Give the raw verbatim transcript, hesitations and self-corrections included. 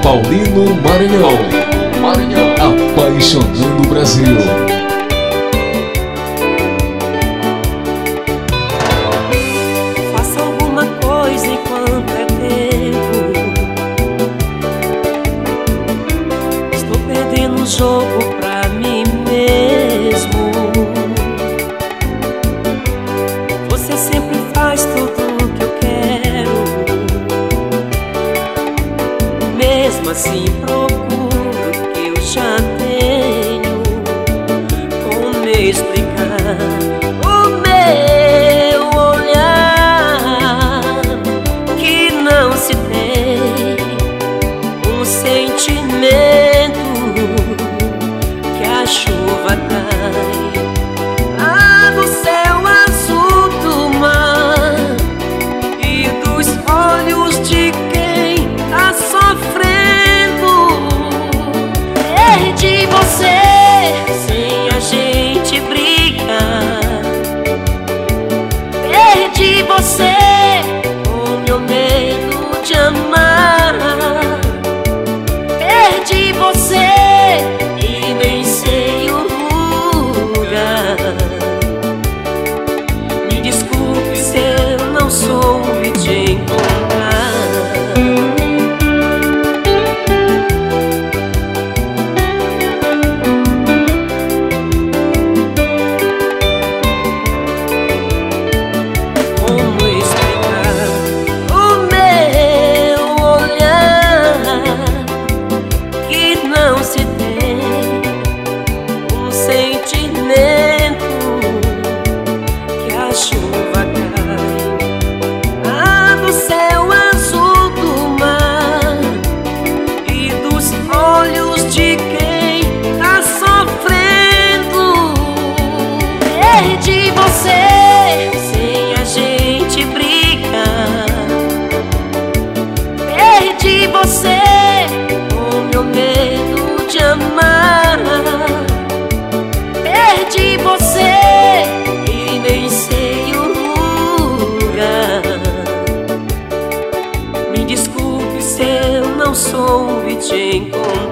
Paulino Maranhão, Maranhão, apaixonando o Brasil. Faça alguma coisa enquanto é tempo. Estou perdendo o jogo pra mim mesmo. Você sempre faz tudo o que eu quero. Mesmo assim procuro o que eu já tenho. Como me explicar o meu olhar que não se tem um sentimento que a chuva trai lá do céu azul do mar e dos olhos de quem tá sofrendo. Perdi você sem a gente brigar. Perdi você com meu medo de amar. Perdi você e nem sei o lugar. Me desculpe se eu não soube te encontrar. Perdi você sem a gente brigar. Perdi você com meu medo de amar. Perdi você e nem sei o lugar. Me desculpe se eu não soube te encontrar.